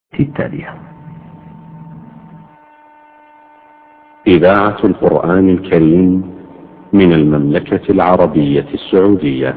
التالية. إذاعة القرآن الكريم من المملكة العربية السعودية.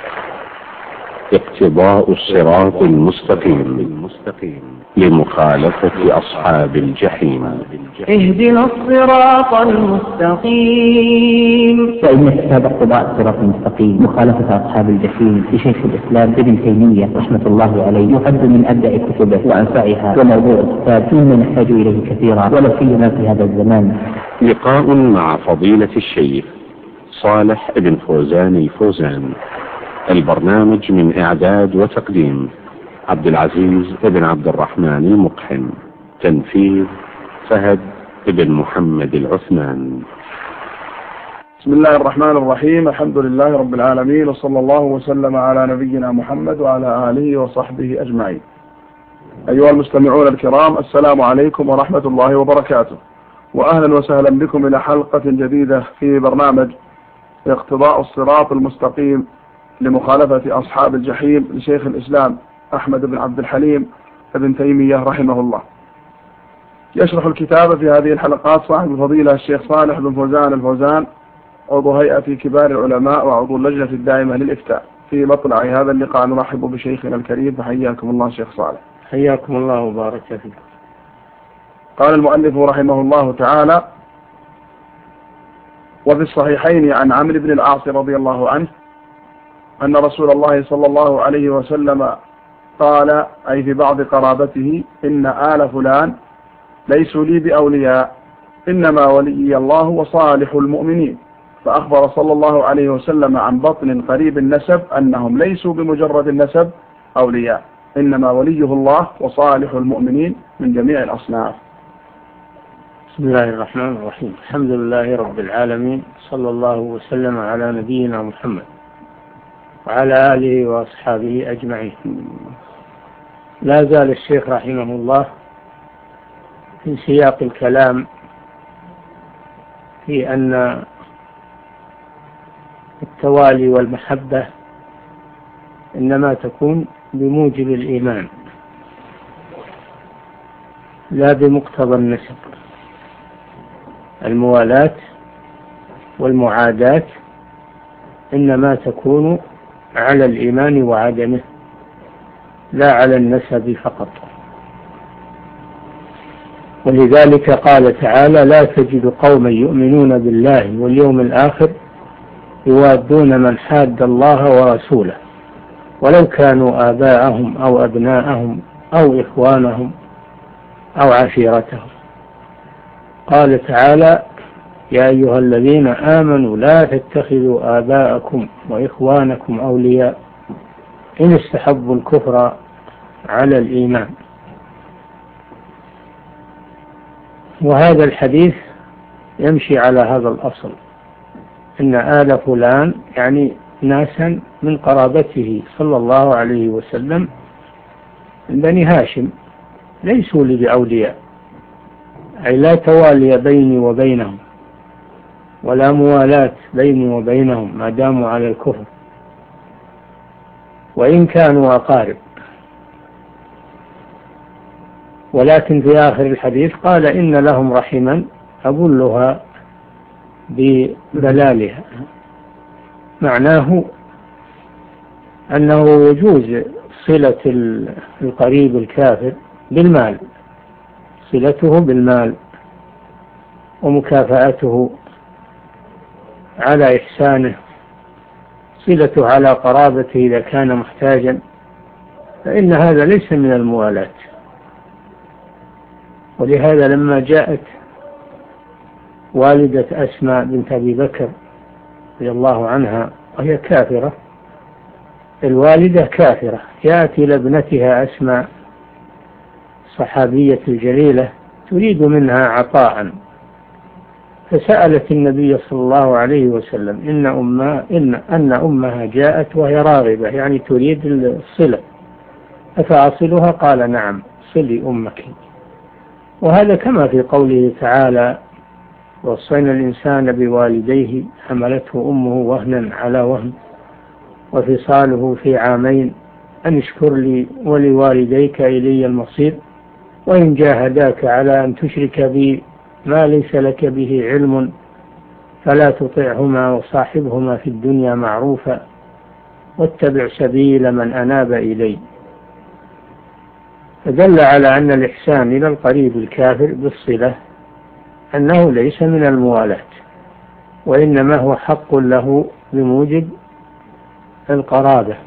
اقتضاء الصراط المستقيم لمخالفة أصحاب الجحيم. اهدنا الصراط المستقيم. فإن كتاب اقتضاء الصراط المستقيم مخالفة أصحاب الجحيم لشيخ الإسلام ابن تيمية رحمة الله عليه يعد من أبدع كتبه وأنفعها، وموضوع الكتاب فيما نحتاج إليه كثيرا ولا سيما في هذا الزمان. لقاء مع فضيلة الشيخ صالح بن فوزان الفوزان. البرنامج من إعداد وتقديم عبد العزيز بن عبد الرحمن المقحم. تنفيذ فهد بن محمد العثمان. بسم الله الرحمن الرحيم. الحمد لله رب العالمين، وصلى الله وسلم على نبينا محمد وعلى آله وصحبه أجمعين. أيها المستمعون الكرام، السلام عليكم ورحمة الله وبركاته، وأهلا وسهلا بكم إلى حلقة جديدة في برنامج اقتضاء الصراط المستقيم لمخالفة أصحاب الجحيم لشيخ الإسلام أحمد بن عبد الحليم ابن تيمية رحمه الله. يشرح الكتاب في هذه الحلقات صاحب الفضيلة الشيخ صالح بن فوزان الفوزان، عضو هيئة كبار العلماء وعضو اللجنة الدائمة للإفتاء. في مطلع هذا اللقاء نرحب بشيخنا الكريم، فحياكم الله شيخ صالح. حياكم الله وبارك فيكم. قال المؤلف رحمه الله تعالى: وفي الصحيحين عن عمرو بن العاص رضي الله عنه أن رسول الله صلى الله عليه وسلم قال، أي في بعض قرابته: إن آل فلان ليسوا لي بأولياء، إنما ولي الله وصالح المؤمنين. فأخبر صلى الله عليه وسلم عن بطن قريب النسب أنهم ليسوا بمجرد النسب أولياء، إنما وليه الله وصالح المؤمنين من جميع الأصناف. بسم الله الرحمن الرحيم. الحمد لله رب العالمين، صلى الله وسلم على نبينا محمد وعلى آله وأصحابه أجمعين. لا زال الشيخ رحمه الله في سياق الكلام في أن التوالي والمحبة إنما تكون بموجب الإيمان لا بمقتضى النسب. الموالاة والمعاداة إنما تكون على الإيمان وعدمه لا على النسب فقط. ولذلك قال تعالى: لا تجد قوما يؤمنون بالله واليوم الآخر يوادون من حاد الله ورسوله ولو كانوا آباءهم أو أبناءهم أو إخوانهم أو عشيرتهم. قال تعالى: يا أيها الذين آمنوا لا تتخذوا آباءكم وإخوانكم أولياء إن استحبوا الكفر على الإيمان. وهذا الحديث يمشي على هذا الأصل، إن آل فلان يعني ناسا من قرابته صلى الله عليه وسلم من بني هاشم ليسوا لي بأولياء، أي لا توالي بيني وبينهم ولا موالاة بيني وبينهم ما داموا على الكفر وإن كانوا أقارب. ولكن في آخر الحديث قال: إن لهم رحما أبلها ببلالها. معناه أنه يجوز صلة القريب الكافر بالمال، صلته بالمال ومكافأته على إحسانه، صلته على قرابته إذا كان محتاجا، فإن هذا ليس من الموالاة. ولهذا لما جاءت والدة أسماء بنت أبي بكر رضي الله عنها وهي كافرة، الوالدة كافرة، جاءت إلى ابنتها أسماء صحابية الجليلة تريد منها عطاء، فسألت النبي صلى الله عليه وسلم إن أمها جاءت وهي راغبة، يعني تريد الصلة، أفأصلها؟ قال: نعم، صلي أمك. وهذا كما في قوله تعالى: وصينا الإنسان بوالديه حملته أمه وهنا على وهن وفصاله في عامين أن اشكر لي ولوالديك إلي المصير. وإن جاهداك على أن تشرك بي ما ليس لك به علم فلا تطعهما وصاحبهما في الدنيا معروفا واتبع سبيل من أناب إلي. فدل على أن الإحسان إلى القريب الكافر بالصلة أنه ليس من الموالاة، وإنما هو حق له بموجب القرابة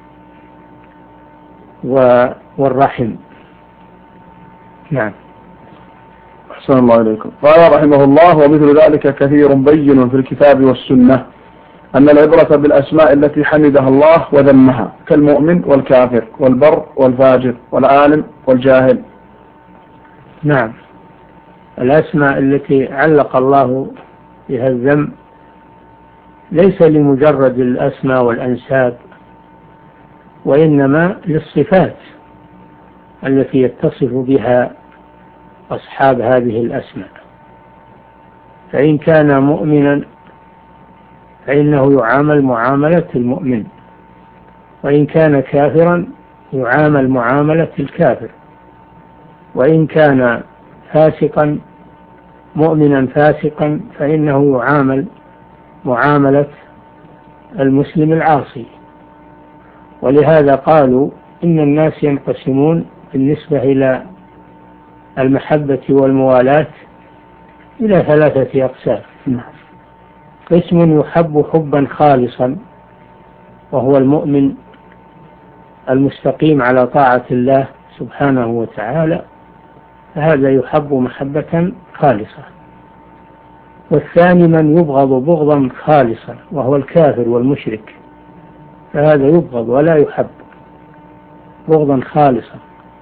والرحم. نعم. أحسن الله إليكم. قال رحمه الله: ومثل ذلك كثير بين في الكتاب والسنة أن العبرة بالأسماء التي حمدها الله وذمها كالمؤمن والكافر والبر والفاجر والعالم والجاهل. نعم، الأسماء التي علق الله بها الذم ليس لمجرد الأسماء والأنساب، وإنما للصفات التي يتصف بها أصحاب هذه الأسماء. فإن كان مؤمنا فإنه يعامل معاملة المؤمن، وإن كان كافرا يعامل معاملة الكافر، وإن كان فاسقا مؤمنا فاسقا فإنه يعامل معاملة المسلم العاصي. ولهذا قالوا إن الناس ينقسمون بالنسبة إلى المحبة والموالاة إلى 3 أقسام. قسم يحب حبا خالصا وهو المؤمن المستقيم على طاعة الله سبحانه وتعالى، فهذا يحب محبة خالصة. والثاني من يبغض بغضا خالصا وهو الكافر والمشرك، فهذا يبغض ولا يحب بغضا خالصا.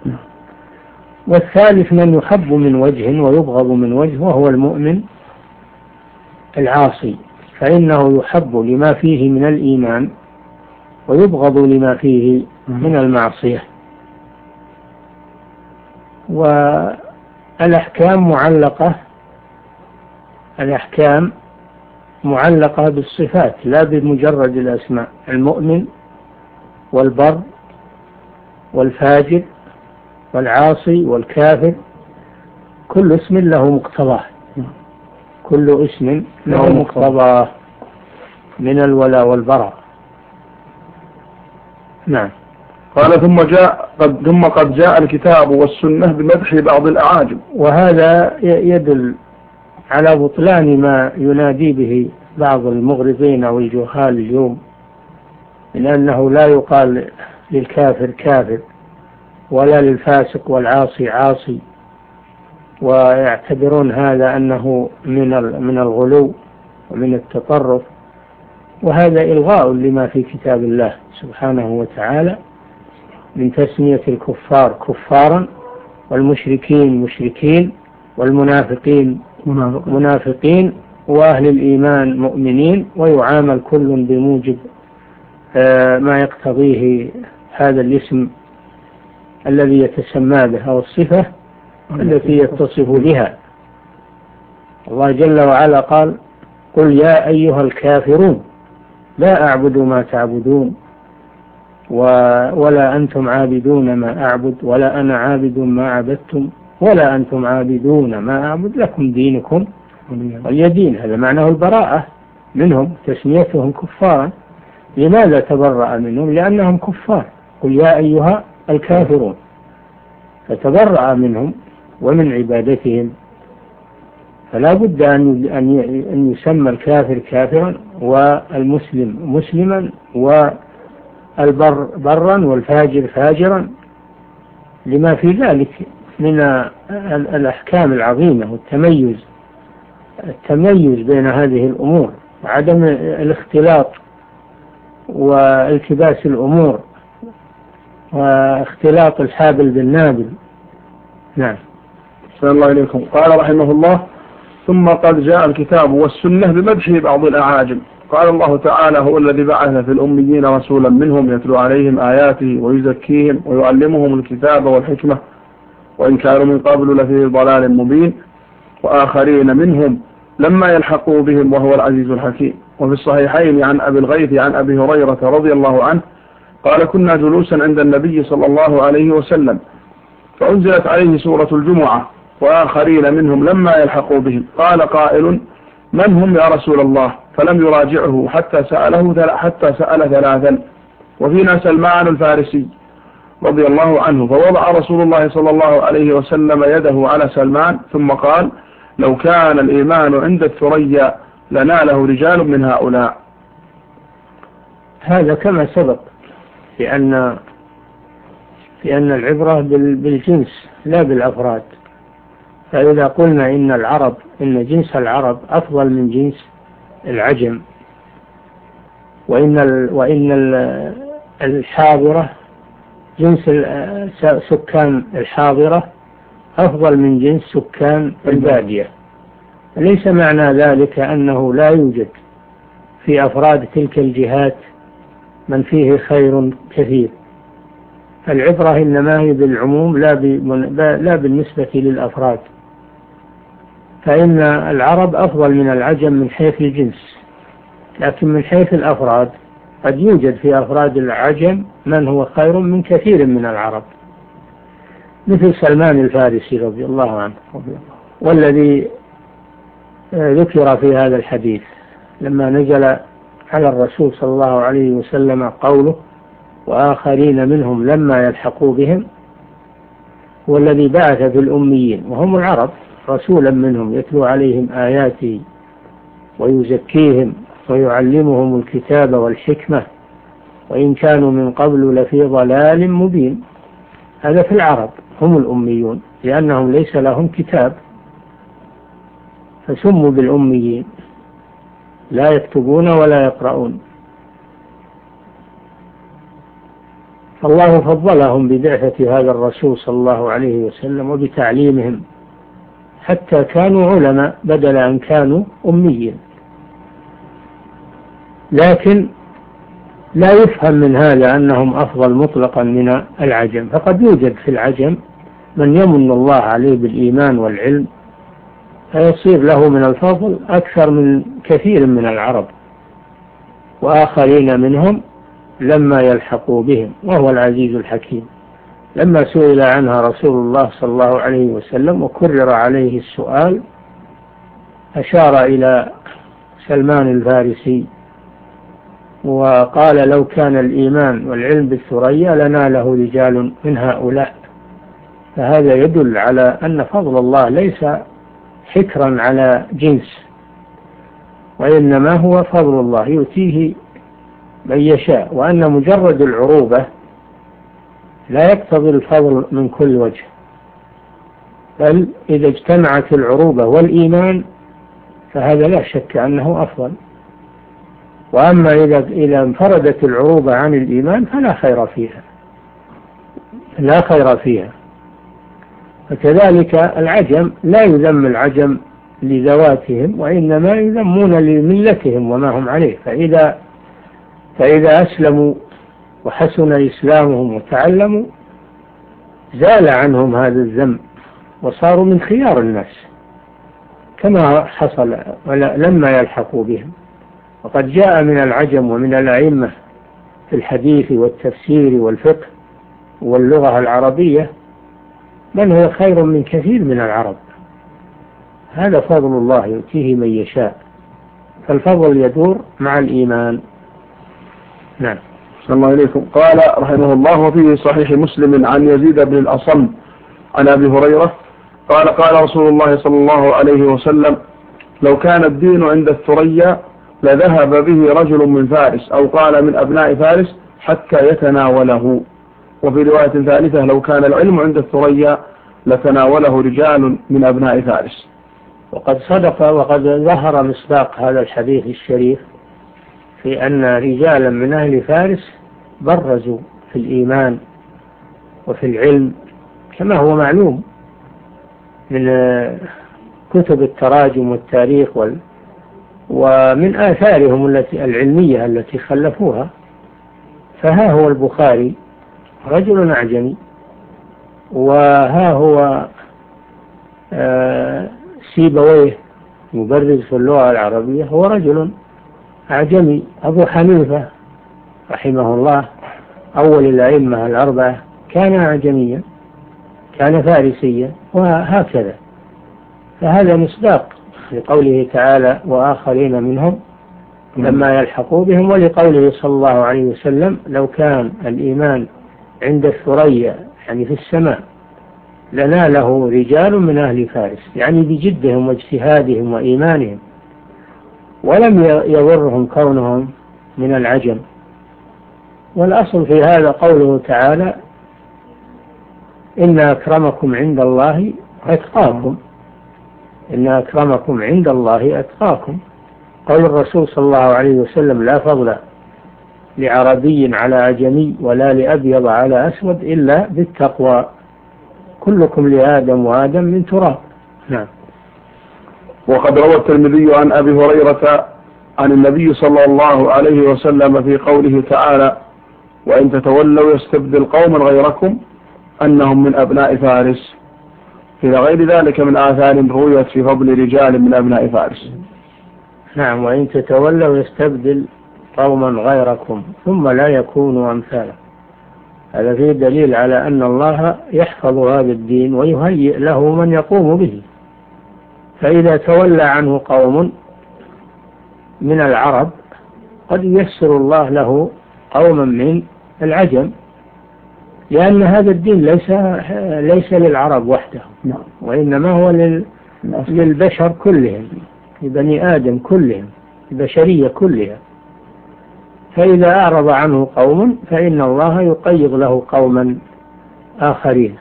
والثالث من يحب من وجه ويبغض من وجه وهو المؤمن العاصي، فإنه يحب لما فيه من الإيمان ويبغض لما فيه من المعصية. والأحكام معلقة بالصفات لا بمجرد الأسماء. المؤمن والبر والفاجر والعاصي والكافر كل اسم له مقتضاه، كل اسم له مقتضاه من الولاء والبراء. نعم. قال ثم قد جاء الكتاب والسنة بمدح بعض الأعاجم. وهذا يدل على بطلان ما ينادي به بعض المغرضين والجهال اليوم من أنه لا يقال للكافر كافر ولا للفاسق والعاصي عاصي، ويعتبرون هذا أنه من الغلو ومن التطرف، وهذا إلغاء لما في كتاب الله سبحانه وتعالى من تسمية الكفار كفارا والمشركين مشركين والمنافقين منافقين وأهل الإيمان مؤمنين، ويعامل كل بموجب ما يقتضيه هذا الاسم الذي يتسمى به أو الصفة التي يتصف بها. الله جل وعلا قال: قل يا أيها الكافرون لا أعبد ما تعبدون ولا أنتم عابدون ما أعبد ولا أنا عابد ما عبدتم ولا أنتم عابدون ما أعبد لكم دينكم ولي دين. هذا معناه البراءة منهم، تسميتهم كفارا. لماذا تبرأ منهم؟ لأنهم كفار. قل يا أيها الكافرون، فتبرأ منهم ومن عبادتهم. فلا بد أن يسمى الكافر كافرا والمسلم مسلما والبر برا والفاجر فاجرا لما في ذلك من الأحكام العظيمة والتميز بين هذه الأمور وعدم الاختلاط والتباس الأمور واختلاط الحابل بالنابل. نعم. صلى الله عليكم. قال رحمه الله: ثم قد جاء الكتاب والسنة بمدح بعض الأعاجم. قال الله تعالى: هو الذي بعث في الأميين رسولا منهم يتلو عليهم آياته ويزكيهم ويعلمهم الكتاب والحكمة وإن كانوا من قبل لفي ضلال مبين وآخرين منهم لما يلحقوا بهم وهو العزيز الحكيم. وفي الصحيحين عن أبي الغيث عن أبي هريرة رضي الله عنه قال: كنا جلوسا عند النبي صلى الله عليه وسلم فأنزلت عليه سورة الجمعة وآخرين منهم لما يلحقوا بهم. قال قائل: من هم يا رسول الله؟ فلم يراجعه حتى سأل ثلاثا، وفينا سلمان الفارسي رضي الله عنه، فوضع رسول الله صلى الله عليه وسلم يده على سلمان ثم قال: لو كان الإيمان عند الثريا لناله رجال من هؤلاء. هذا كما سبق في أن العبرة بالجنس لا بالأفراد. فإذا قلنا إن جنس العرب أفضل من جنس العجم، وإن الحاضرة جنس سكان الحاضرة أفضل من جنس سكان البادية، ليس معنى ذلك أنه لا يوجد في أفراد تلك الجهات من فيه خير كثير. العبرة إنما هي بالعموم لا بالنسبة للأفراد. فإن العرب أفضل من العجم من حيث الجنس، لكن من حيث الأفراد قد يوجد في أفراد العجم من هو خير من كثير من العرب، مثل سلمان الفارسي رضي الله عنه، والذي ذكر في هذا الحديث لما نزل على الرسول صلى الله عليه وسلم قوله: وآخرين منهم لما يلحقوا بهم، والذي بعث في الأميين وهم العرب رسولا منهم يتلو عليهم آياته ويزكيهم ويعلمهم الكتاب والحكمة وإن كانوا من قبل لفي ضلال مبين. هذا في العرب هم الأميون، لأنهم ليس لهم كتاب فسموا بالأميين، لا يكتبون ولا يقرؤون. فالله فضلهم ببعثة هذا الرسول صلى الله عليه وسلم وبتعليمهم حتى كانوا علماء بدل أن كانوا أميين. لكن لا يفهم من هذا أنهم أفضل مطلقا من العجم، فقد يوجد في العجم من يمن الله عليه بالإيمان والعلم فيصير له من الفضل أكثر من كثير من العرب. وآخرين منهم لما يلحقوا بهم، وهو العزيز الحكيم. لما سئل عنها رسول الله صلى الله عليه وسلم وكرر عليه السؤال أشار إلى سلمان الفارسي وقال: لو كان الإيمان والعلم بالثريا لناله رجال من هؤلاء. فهذا يدل على أن فضل الله ليس حكرا على جنس، وإنما هو فضل الله يؤتيه من يشاء، وأن مجرد العروبة لا يقتضي الفضل من كل وجه، بل إذا اجتمعت العروبة والإيمان فهذا لا شك أنه أفضل. وأما إذا انفردت العروبة عن الإيمان فلا خير فيها. فكذلك العجم لا يذم العجم لذواتهم، وإنما يذمون لملتهم وما هم عليه. فإذا أسلموا وحسن إسلامهم وتعلموا زال عنهم هذا الذم وصاروا من خيار الناس كما حصل لما يلحقوا بهم. وقد جاء من العجم ومن الأئمة في الحديث والتفسير والفقه واللغة العربية من هو خير من كثير من العرب. هذا فضل الله يؤتيه من يشاء، فالفضل يدور مع الإيمان. نعم. صلى الله عليكم. قال رحمه الله: وفيه صحيح مسلم عن يزيد بن الأصم عن أبي هريرة قال: قال رسول الله صلى الله عليه وسلم: لو كان الدين عند الثريا لذهب به رجل من فارس، أو قال من أبناء فارس، حتى يتناوله. وفي رواية ثالثة: لو كان العلم عند الثريا لتناوله رجال من أبناء فارس. وقد صدق وقد ظهر مصداق هذا الحديث الشريف في أن رجالا من أهل فارس برزوا في الإيمان وفي العلم كما هو معلوم من كتب التراجم والتاريخ ومن آثارهم العلمية التي خلفوها. فها هو البخاري رجل أعجمي، وها هو سيبويه مبرز في اللغة العربية هو رجل أعجمي. أبو حنيفة رحمه الله أول الأئمة الأربعة كان أعجميا، كان فارسيا وهكذا. فهذا مصداق لقوله تعالى وآخرين منهم لما يلحقوا بهم، ولقوله صلى الله عليه وسلم لو كان الإيمان عند الثريا يعني في السماء لناله رجال من أهل فارس، يعني بجدهم واجتهادهم وإيمانهم، ولم يضرهم كونهم من العجم. والأصل في هذا قوله تعالى إن أكرمكم عند الله أتقاكم، إن أكرمكم عند الله أتقاكم. قول الرسول صلى الله عليه وسلم لا فضل لعربي على عجمي ولا لأبيض على أسود إلا بالتقوى، كلكم لآدم وآدم من تراب. نعم. وقد روى الترمذي عن أبي هريرة عن النبي صلى الله عليه وسلم في قوله تعالى وإن تتولوا يستبدل قوما غيركم أنهم من أبناء فارس، إلى غير ذلك من آثار رويت في فضل رجال من أبناء فارس. نعم. وإن تتولوا يستبدل قوما غيركم ثم لا يكونوا أمثالكم. هذا فيه دليل على أن الله يحفظ هذا الدين ويهيئ له من يقوم به. فإذا تولى عنه قوم من العرب قد ييسر الله له قوما من العجم، لأن هذا الدين ليس للعرب وحدهم، وإنما هو للبشر كلهم، لبني آدم كلهم، البشرية كلها. فإذا أعرض عنه قوم فإن الله يقيض له قوما آخرين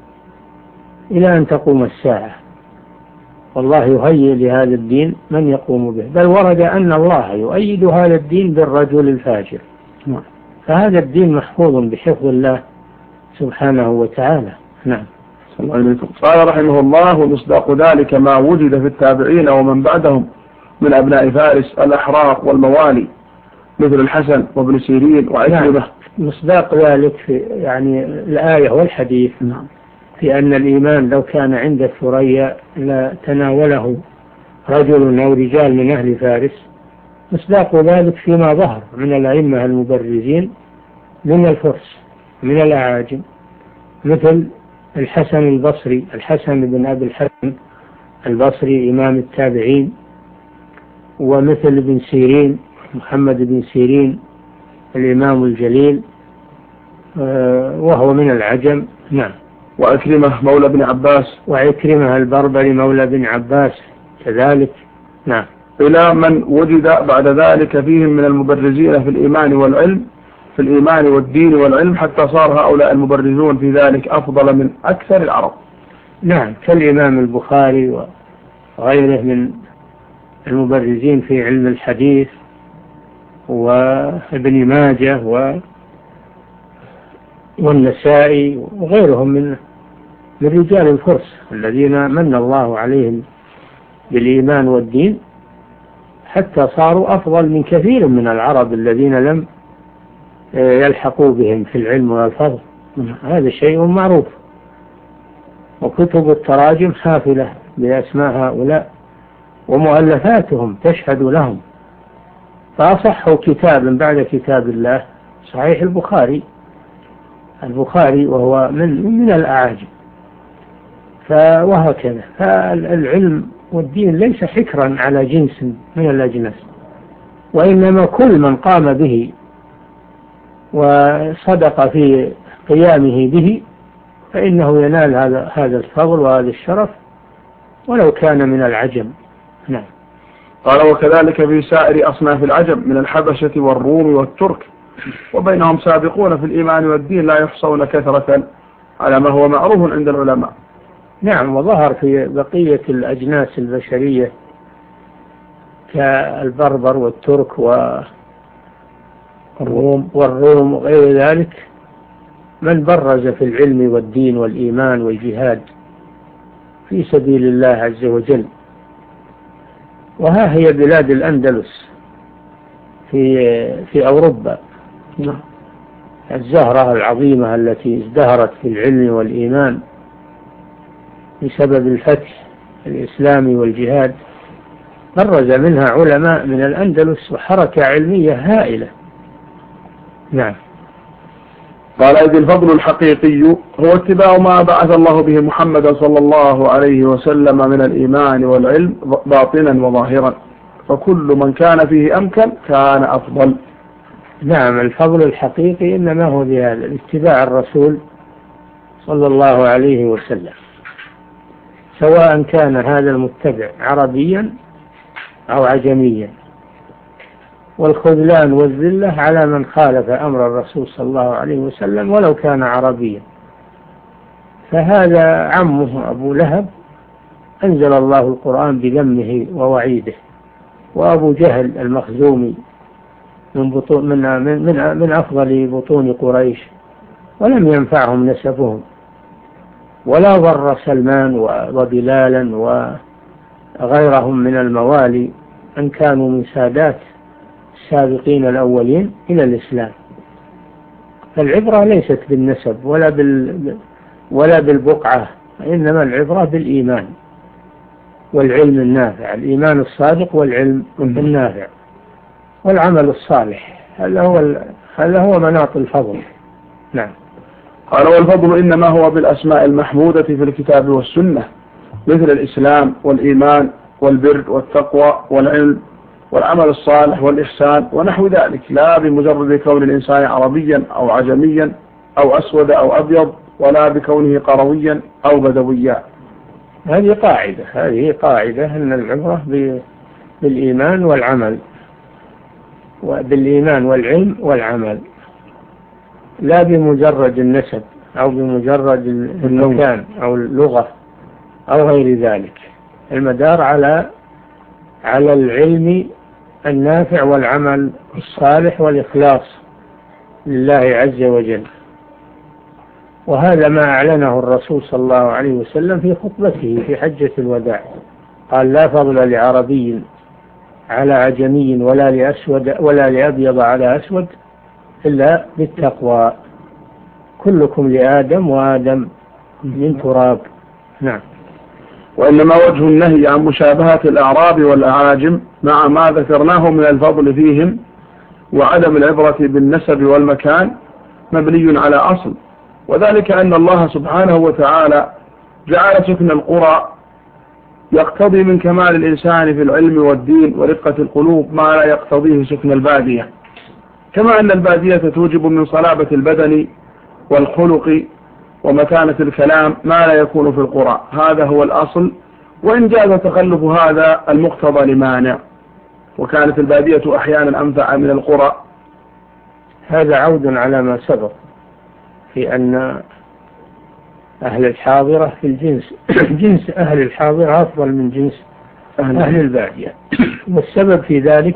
إلى أن تقوم الساعة، والله يهيئ لهذا الدين من يقوم به. بل ورد أن الله يؤيد هذا الدين بالرجل الفاجر. فهذا الدين محفوظ بحفظ الله سبحانه وتعالى. نعم. قال رحمه الله ومصداق ذلك ما وجد في التابعين ومن بعدهم من أبناء فارس الأحرار والموالي مثل الحسن وابن سيرين وعكرمة. مصداق ذلك في يعني الآية والحديث في أن الإيمان لو كان عند الثريا لتناوله رجل أو رجال من أهل فارس. مصداق ذلك فيما ظهر من الأئمة المبرزين من الفرس من الأعاجم، مثل الحسن البصري، الحسن بن أبي الحسن البصري إمام التابعين، ومثل ابن سيرين محمد بن سيرين الإمام الجليل وهو من العجم. نعم. وعكرمة مولى بن عباس، وعكرمة البربري مولى بن عباس كذلك. نعم. إلى من وجد بعد ذلك فيهم من المبرزين في الإيمان والعلم، في الإيمان والدين والعلم، حتى صار هؤلاء المبرزون في ذلك أفضل من أكثر العرب. نعم. كالإمام البخاري وغيره من المبرزين في علم الحديث، وابن ماجه والنسائي وغيرهم من رجال الفرس الذين من الله عليهم بالإيمان والدين، حتى صاروا أفضل من كثير من العرب الذين لم يلحقوا بهم في العلم والفضل. هذا شيء معروف، وكتب التراجم حافلة بأسماء هؤلاء ومؤلفاتهم تشهد لهم. فأصح كتاب بعد كتاب الله صحيح البخاري وهو من الأعاجم. وهكذا. فالعلم والدين ليس حكرا على جنس من الأجناس، وإنما كل من قام به وصدق في قيامه به فإنه ينال هذا الفضل وهذا الشرف ولو كان من العجم. نعم. قال وكذلك في سائر أصناف العجم من الحبشة والروم والترك، وبينهم سابقون في الإيمان والدين لا يحصون كثرة على ما هو معروف عند العلماء. نعم. وظهر في بقية الأجناس البشرية كالبربر والترك والروم وغير ذلك من برز في العلم والدين والإيمان والجهاد في سبيل الله عز وجل. وها هي بلاد الأندلس في أوروبا، الزهرة العظيمة التي ازدهرت في العلم والإيمان بسبب الفتح الإسلامي والجهاد، برز منها علماء من الأندلس وحركة علمية هائلة. نعم. قال إذ الفضل الحقيقي هو اتباع ما بعث الله به محمدا صلى الله عليه وسلم من الإيمان والعلم باطنا وظاهرا، فكل من كان فيه أمكن كان أفضل. نعم، الفضل الحقيقي إنما هو بهذا اتباع الرسول صلى الله عليه وسلم، سواء كان هذا المتبع عربيا أو عجميا، والخذلان والذلة على من خالف أمر الرسول صلى الله عليه وسلم ولو كان عربيا. فهذا عمه أبو لهب أنزل الله القرآن بذمه ووعيده، وأبو جهل المخزومي من أفضل بطون قريش ولم ينفعهم نسبهم، ولا ضر سلمان وبلالا وغيرهم من الموالي أن كانوا من سادات السابقين الأولين إلى الإسلام. فالعبرة ليست بالنسب ولا بالبقعة، إنما العبرة بالإيمان والعلم النافع، الإيمان الصادق والعلم النافع والعمل الصالح. هذا هو مناط الفضل. نعم. قال والفضل إنما هو بالأسماء المحمودة في الكتاب والسنة، مثل الإسلام والإيمان والبر والتقوى والعلم والعمل الصالح والإحسان ونحو ذلك، لا بمجرد كون الإنسان عربيا أو عجميا أو أسود أو أبيض، ولا بكونه قرويا أو بدويا. هذه قاعدة أن العبرة بالإيمان والعمل، وبالإيمان والعلم والعمل، لا بمجرد النسب أو بمجرد المكان أو اللغة أو غير ذلك. المدار على العلم النافع والعمل الصالح والإخلاص لله عز وجل. وهذا ما أعلنه الرسول صلى الله عليه وسلم في خطبته في حجة الوداع، قال لا فضل لعربي على عجمي ولا لأبيض على أسود إلا بالتقوى، كلكم لآدم وآدم من تراب. نعم. وإنما وجه النهي عن مشابهة الأعراب والأعاجم مع ما ذكرناه من الفضل فيهم وعدم العبرة بالنسب والمكان مبني على أصل، وذلك أن الله سبحانه وتعالى جعل سكن القرى يقتضي من كمال الإنسان في العلم والدين ورقة القلوب ما لا يقتضيه سكن البادية، كما أن البادية توجب من صلابة البدن والخلق ومتانة الكلام ما لا يكون في القرى. هذا هو الأصل، وإن جاز تخلف هذا المقتضى لمانع، وكانت البادية أحيانا أنفع من القرى. هذا عود على ما سبق في أن أهل الحاضرة في الجنس جنس أهل الحاضرة أفضل من جنس أهل البادية، والسبب في ذلك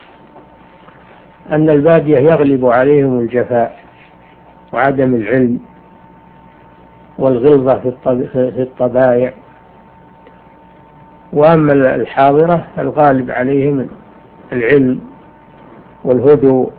أن البادية يغلب عليهم الجفاء وعدم العلم والغلظة في الطبائع، وأما الحاضرة الغالب عليهم العلم والهدوء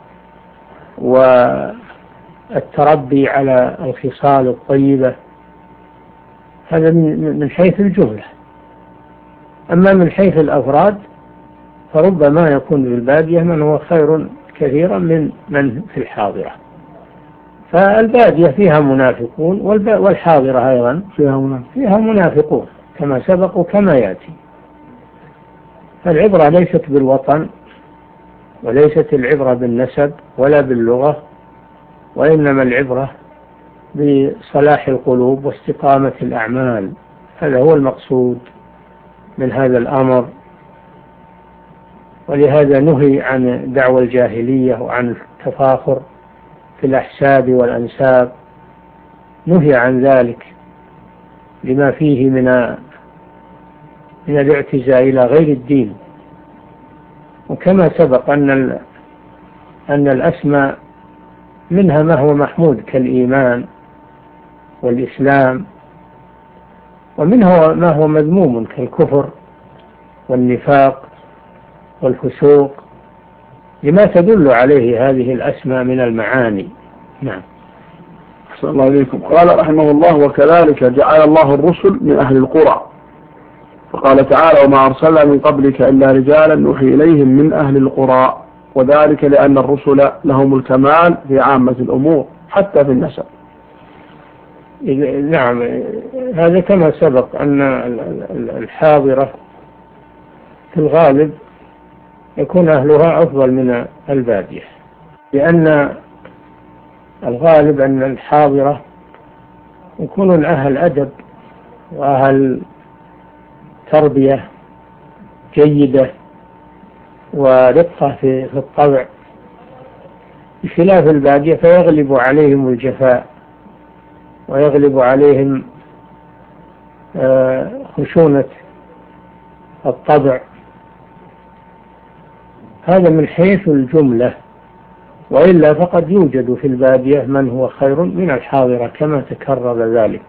والتربي على الخصال الطيبة. هذا من حيث الجملة. أما من حيث الأفراد فربما يكون في البادية من هو خير كثيرا من في الحاضرة. فالبادية فيها منافقون والحاضرة أيضا فيها منافقون كما سبق وكما يأتي. فالعبرة ليست بالوطن وليست العبرة بالنسب ولا باللغة، وإنما العبرة بصلاح القلوب واستقامة الأعمال. هذا هو المقصود من هذا الأمر، ولهذا نهي عن دعوى الجاهلية وعن التفاخر في الأحساب والأنساب، نهي عن ذلك لما فيه من الاعتزاء إلى غير الدين. وكما سبق أن الأسماء منها ما هو محمود كالإيمان والإسلام، ومنها ما هو مذموم كالكفر والنفاق والفسوق، لما تدل عليه هذه الأسماء من المعاني. نعم. أحسن الله إليكم. قال رحمه الله وكذلك جعل الله الرسل من أهل القرى، فقال تعالى وما أرسلنا من قبلك إلا رجالا نوحي إليهم من أهل القرى، وذلك لأن الرسل لهم الكمال في عامة الأمور حتى في النسب. نعم، هذا كما سبق أن الحاضرة في الغالب يكون أهلها أفضل من البادية، لأن الغالب أن الحاضرة يكونون أهل أدب وأهل تربية جيدة ورقة في الطبع، بخلاف البادية فيغلب عليهم الجفاء ويغلب عليهم خشونة الطبع. هذا من حيث الجملة، وإلا فقد يوجد في البادية من هو خير من الحاضرة كما تكرر ذلك.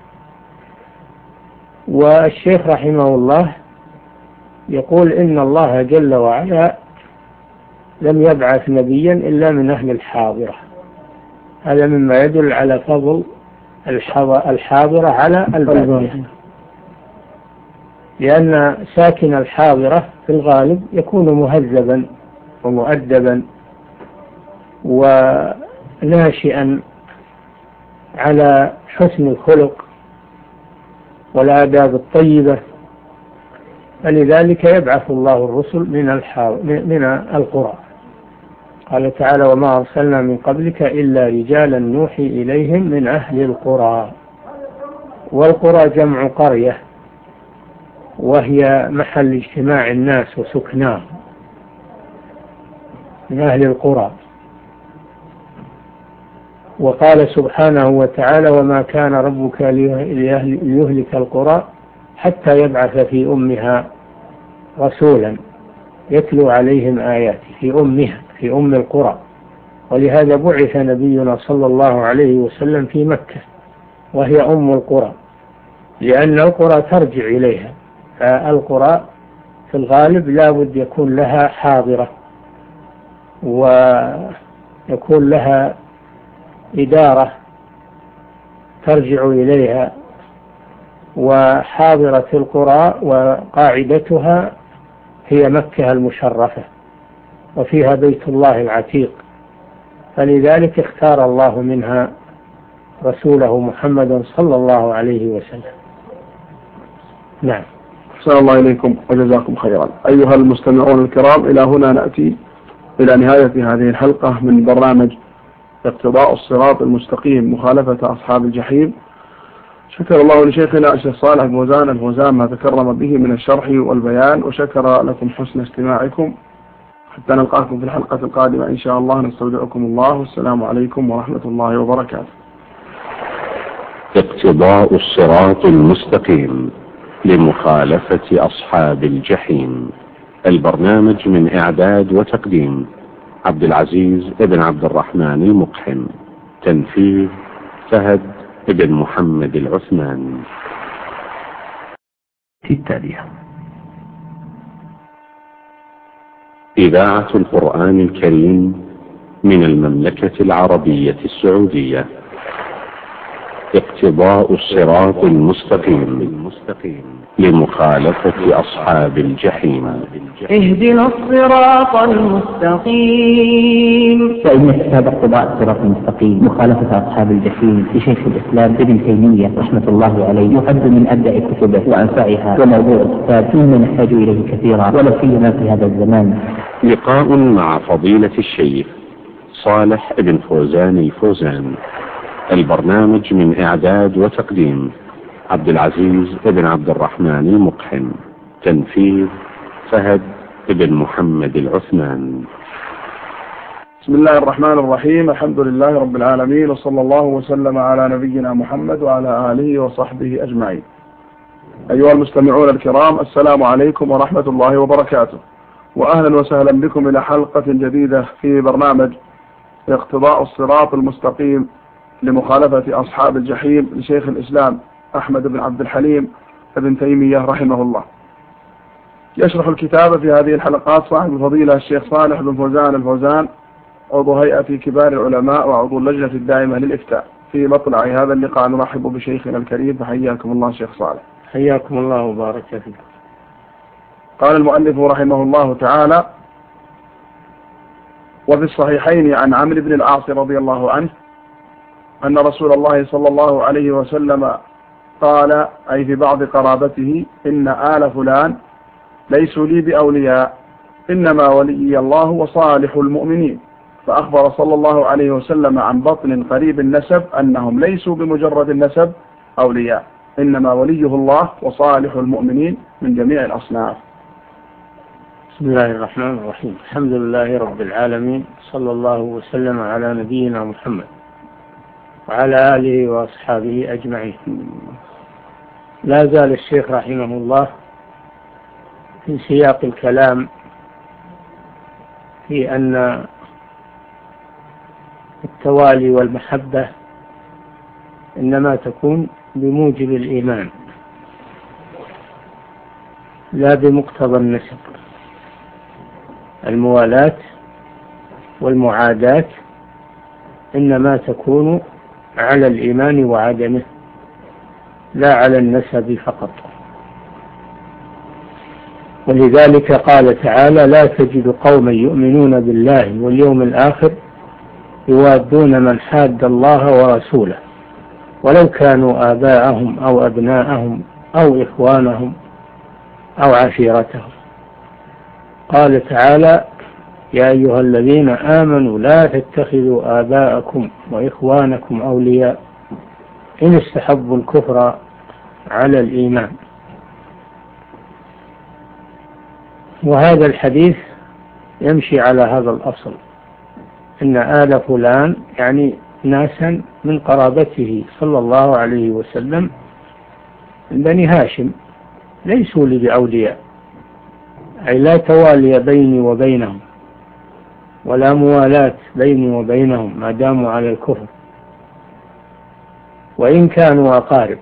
والشيخ رحمه الله يقول إن الله جل وعلا لم يبعث نبيا إلا من أهل الحاضرة. هذا مما يدل على فضل الحاضرة على البادية، لأن ساكن الحاضرة في الغالب يكون مهذبا ومؤدبا وناشئا على حسن الخلق والآداب الطيبة، فلذلك يبعث الله الرسل من القرى. قال تعالى: وما أرسلنا من قبلك إلا رجالا نوحي إليهم من أهل القرى. والقرى جمع قرية، وهي محل اجتماع الناس وسكناهم، من أهل القرى. وقال سبحانه وتعالى: وما كان ربك ليهلك القرى حتى يبعث في أمها رسولا يتلو عليهم آياته، في أم القرى. ولهذا بعث نبينا صلى الله عليه وسلم في مكة، وهي أم القرى، لأن القرى ترجع إليها. فالقرى في الغالب لا بد يكون لها حاضرة ويكون لها إدارة ترجع إليها. وحاضرة القرى وقاعدتها هي مكة المشرفة، وفيها بيت الله العتيق، فلذلك اختار الله منها رسوله محمد صلى الله عليه وسلم. نعم. أحسن الله إليكم وجزاكم خيرا. أيها المستمعون الكرام، إلى هنا نأتي إلى نهاية هذه الحلقة من برنامج اقتضاء الصراط المستقيم مخالفة أصحاب الجحيم. شكر الله لشيخنا الشيخ صالح بن فوزان الفوزان ما تكرم به من الشرح والبيان، وشكر لكم حسن استماعكم. حتى نلقاكم في الحلقة القادمة إن شاء الله، نستودعكم الله، والسلام عليكم ورحمة الله وبركاته. اقتضاء الصراط المستقيم لمخالفة أصحاب الجحيم. البرنامج من إعداد وتقديم عبد العزيز ابن عبد الرحمن المقحم. تنفيذ فهد ابن محمد العثمان. في التالية إذاعة القرآن الكريم من المملكة العربية السعودية. اقتضاء الصراط المستقيم لمخالفة أصحاب الجحيم. اهدنا الصراط المستقيم. فإن كتاب اقتضاء الصراط المستقيم مخالفة أصحاب الجحيم لشيخ الإسلام ابن تيمية رحمة الله عليه يعد من أبدع كتبه وأنفعها، وموضوع الكتاب مما نحتاج إليه كثيرا ولا سيما في هذا الزمان. لقاء مع فضيلة الشيخ صالح ابن فوزان الفوزان. البرنامج من إعداد وتقديم عبد العزيز ابن عبد الرحمن المقحم. تنفيذ فهد ابن محمد العثمان. بسم الله الرحمن الرحيم. الحمد لله رب العالمين، وصلى الله وسلم على نبينا محمد وعلى آله وصحبه أجمعين. أيها المستمعون الكرام، السلام عليكم ورحمة الله وبركاته، وأهلا وسهلا بكم إلى حلقة جديدة في برنامج اقتضاء الصراط المستقيم لمخالفة أصحاب الجحيم لشيخ الإسلام أحمد بن عبد الحليم ابن تيمية رحمه الله. يشرح الكتاب في هذه الحلقات صاحب الفضيلة الشيخ صالح بن فوزان الفوزان، عضو هيئة كبار العلماء وعضو اللجنة الدائمة للإفتاء. في مطلع هذا اللقاء نرحب بشيخنا الكريم، فحياكم الله شيخ صالح. حياكم الله وبارك فيكم. قال المؤلف رحمه الله تعالى: وفي الصحيحين عن عمرو بن العاص رضي الله عنه أن رسول الله صلى الله عليه وسلم قال أي في بعض قرابته: إن آل فلان ليسوا لي بأولياء، إنما ولي الله وصالح المؤمنين. فأخبر صلى الله عليه وسلم عن بطن قريب النسب أنهم ليسوا بمجرد النسب أولياء، إنما وليه الله وصالح المؤمنين من جميع الأصناف. بسم الله الرحمن الرحيم. الحمد لله رب العالمين، صلى الله وسلم على نبينا محمد وعلى آله وأصحابه أجمعين. لا زال الشيخ رحمه الله في سياق الكلام في أن التوالي والمحبة إنما تكون بموجب الإيمان لا بمقتضى النسب. الموالاة والمعاداة إنما تكون على الإيمان وعدمه لا على النسب فقط. ولذلك قال تعالى: لا تجد قوما يؤمنون بالله واليوم الآخر يوادون من حاد الله ورسوله ولو كانوا آباءهم أو أبناءهم أو إخوانهم أو عشيرتهم. قال تعالى: يا أيها الذين آمنوا لا تتخذوا آباءكم وإخوانكم أولياء إن استحبوا الكفر على الإيمان. وهذا الحديث يمشي على هذا الأصل، إن آل فلان يعني ناسا من قرابته صلى الله عليه وسلم من بني هاشم ليسوا لي بأولياء، أي لا توالي بيني وبينهم ولا موالاة بيني وبينهم ما داموا على الكفر وإن كانوا أقارب.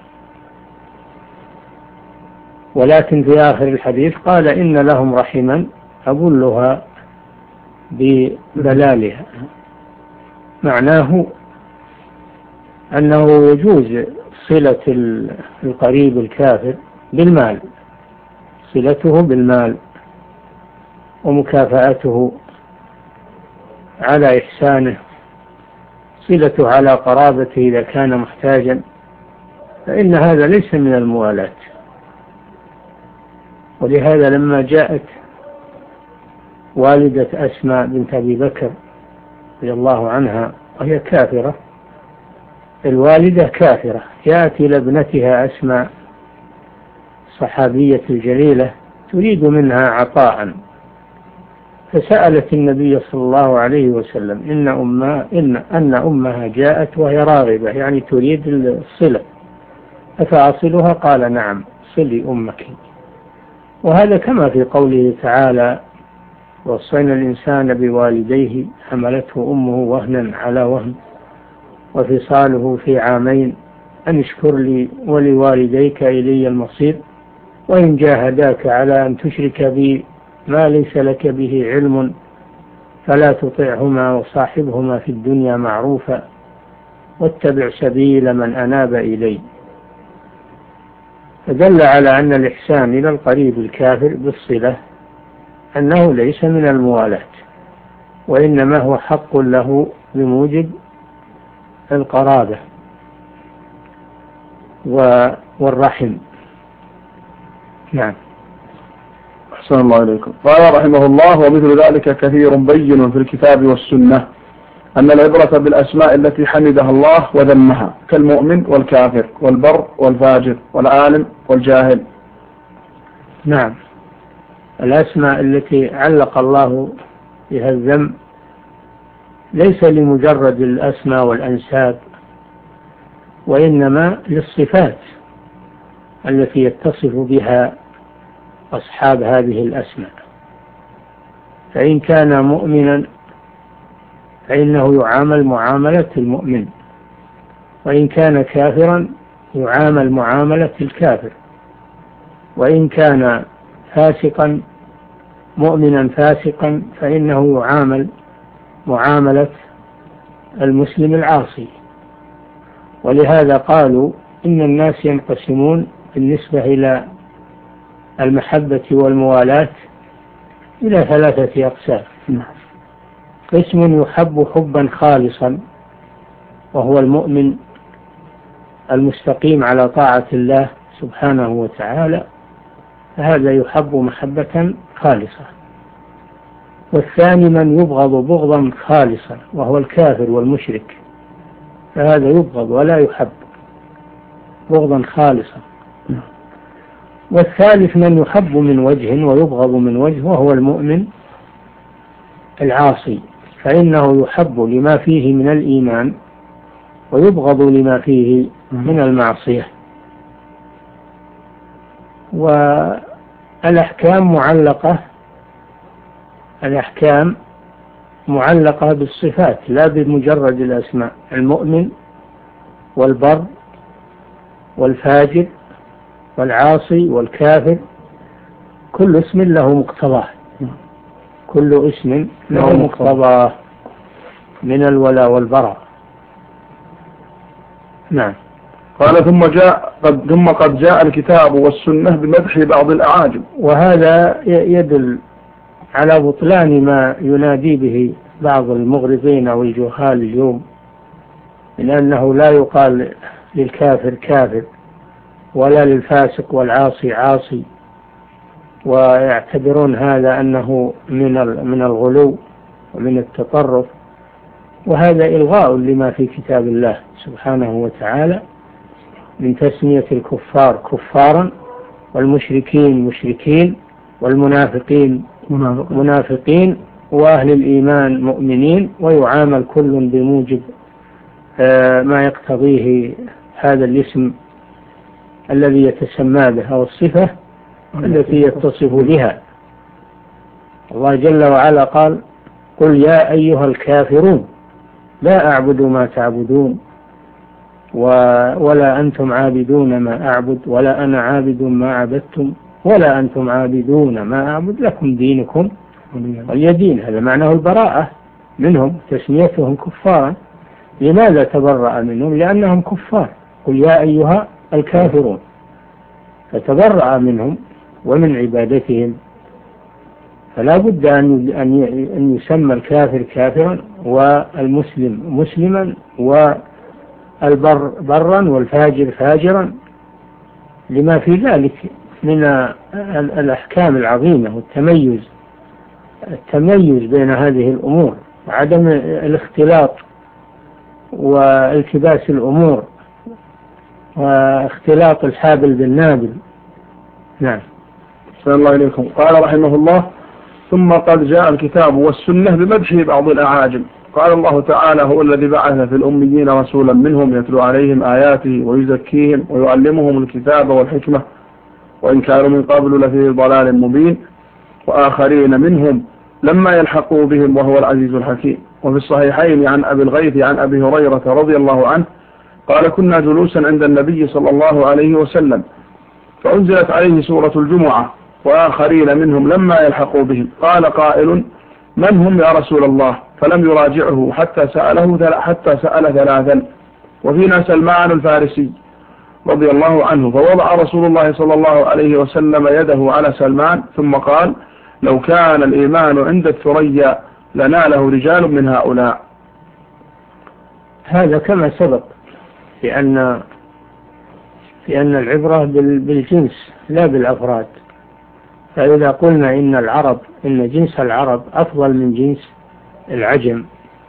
ولكن في آخر الحديث قال: إن لهم رحما أبلها ببلالها. معناه أنه يجوز صلة القريب الكافر بالمال، صلته بالمال ومكافأته على إحسانه، صلته على قرابته إذا كان محتاجا، فإن هذا ليس من الموالاة. ولهذا لما جاءت والدة أسماء بنت أبي بكر رضي الله عنها وهي كافرة، الوالدة كافرة، يأتي لابنتها أسماء الصحابية الجليلة تريد منها عطاء، فسألت النبي صلى الله عليه وسلم أن أمها جاءت وهي راغبة يعني تريد الصلة، أفأصلها؟ قال: نعم، صلي أمك. وهذا كما في قوله تعالى: وصينا الإنسان بوالديه حملته أمه وهنا على وهن وفصاله في عامين أن اشكر لي ولوالديك إلي المصير وإن جاهداك على أن تشرك بي ما ليس لك به علم فلا تطعهما وصاحبهما في الدنيا معروفا واتبع سبيل من أناب إلي. فدل على أن الإحسان إلى القريب الكافر بالصلة أنه ليس من الموالاة، وإنما هو حق له بموجب القرابة والرحم. نعم. أحسن الله إليكم. قال رحمه الله: ومثل ذلك كثير بين في الكتاب والسنة أن العبرة بالأسماء التي حمدها الله وذمها كالمؤمن والكافر والبر والفاجر والعالم والجاهل. نعم، الأسماء التي علق الله بها الذم ليس لمجرد الأسماء والأنساب، وإنما للصفات التي يتصف بها أصحاب هذه الأسماء. فإن كان مؤمنا فإنه يعامل معاملة المؤمن، وإن كان كافرا يعامل معاملة الكافر، وإن كان فاسقا مؤمنا فاسقا فإنه يعامل معاملة المسلم العاصي. ولهذا قالوا إن الناس ينقسمون بالنسبة إلى المحبة والموالاة إلى 3 أقسام: قسم يحب حبا خالصا وهو المؤمن المستقيم على طاعة الله سبحانه وتعالى، فهذا يحب محبة خالصة. والثاني من يبغض بغضا خالصا وهو الكافر والمشرك، فهذا يبغض ولا يحب بغضا خالصا. والثالث من يحب من وجه ويبغض من وجه وهو المؤمن العاصي، فإنه يحب لما فيه من الإيمان ويبغض لما فيه من المعصية. والأحكام معلقة بالصفات لا بمجرد الأسماء. المؤمن والبر والفاجر والعاصي والكافر كل اسم له مقتضاه، كل اسم له مقتضاه من الولاء والبراء. نعم. قال ثم قد جاء الكتاب والسنة بمدح بعض الأعاجم. وهذا يدل على بطلان ما ينادي به بعض المغرضين والجهال اليوم، من أنه لا يقال للكافر كافر ولا للفاسق والعاصي عاصي، ويعتبرون هذا أنه من الغلو ومن التطرف، وهذا إلغاء لما في كتاب الله سبحانه وتعالى من تسمية الكفار كفارا والمشركين مشركين والمنافقين منافقين وأهل الإيمان مؤمنين، ويعامل كل بموجب ما يقتضيه هذا الاسم الذي يتسمى به أو الصفة التي يتصف بها. الله جل وعلا قال: قل يا أيها الكافرون لا أعبد ما تعبدون ولا أنتم عابدون ما أعبد ولا أنا عابد ما عبدتم ولا أنتم عابدون ما أعبد لكم دينكم ولي دين. هذا معناه البراءة منهم، تسميتهم كفارا. لماذا تبرأ منهم؟ لأنهم كفار. قل يا أيها الكافرون، فتبرأ منهم ومن عبادتهم. فلا بد أن يسمى الكافر كافرا والمسلم مسلما والبر برا والفاجر فاجرا، لما في ذلك من الأحكام العظيمة والتميز بين هذه الأمور وعدم الاختلاط والتباس الأمور واختلاط الحابل بالنابل. نعم. صلى الله عليكم. قال رحمه الله: ثم قد جاء الكتاب والسنة بمدح بعض الأعاجم. قال الله تعالى: هو الذي بعث في الأميين رسولا منهم يتلو عليهم آياته ويزكيهم ويعلمهم الكتاب والحكمة وإن كانوا من قبل لفي ضلال مبين وآخرين منهم لما يلحقوا بهم وهو العزيز الحكيم. وفي الصحيحين عن أبي الغيث عن أبي هريرة رضي الله عنه قال: كنا جلوسا عند النبي صلى الله عليه وسلم فأنزلت عليه سورة الجمعة وآخرين منهم لما يلحقوا بهم. قال قائل: من هم يا رسول الله؟ فلم يراجعه حتى سأل ثلاثا، وفينا سلمان الفارسي رضي الله عنه، فوضع رسول الله صلى الله عليه وسلم يده على سلمان ثم قال: لو كان الإيمان عند الثريا لناله رجال من هؤلاء. هذا كما سبق في أن العبرة بالجنس لا بالأفراد. فإذا قلنا إن جنس العرب أفضل من جنس العجم،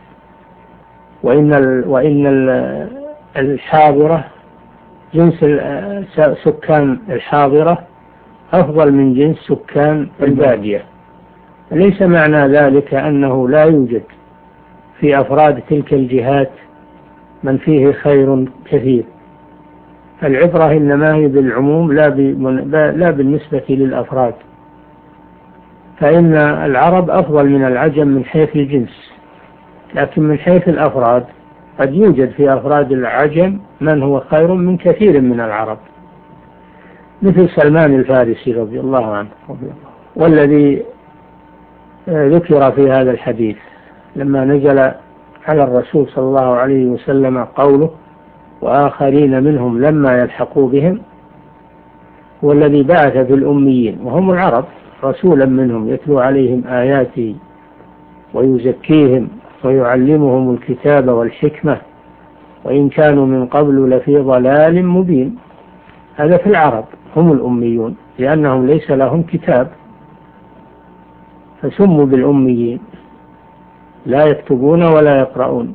وإن الحاضرة جنس سكان الحاضرة أفضل من جنس سكان البادية، ليس معنى ذلك أنه لا يوجد في أفراد تلك الجهات من فيه خير كثير. العبرة إنما هي بالعموم لا بالنسبة للأفراد. فإن العرب أفضل من العجم من حيث الجنس، لكن من حيث الأفراد قد يوجد في أفراد العجم من هو خير من كثير من العرب، مثل سلمان الفارسي رضي الله عنه، والذي ذكر في هذا الحديث لما نزل على الرسول صلى الله عليه وسلم قوله: وآخرين منهم لما يلحقوا بهم، والذي بعث في الأميين وهم العرب رسولا منهم يتلو عليهم آياته ويزكيهم ويعلمهم الكتاب والحكمة وإن كانوا من قبل لفي ضلال مبين. هذا في العرب هم الأميون لأنهم ليس لهم كتاب فسموا بالأميين، لا يكتبون ولا يقرؤون.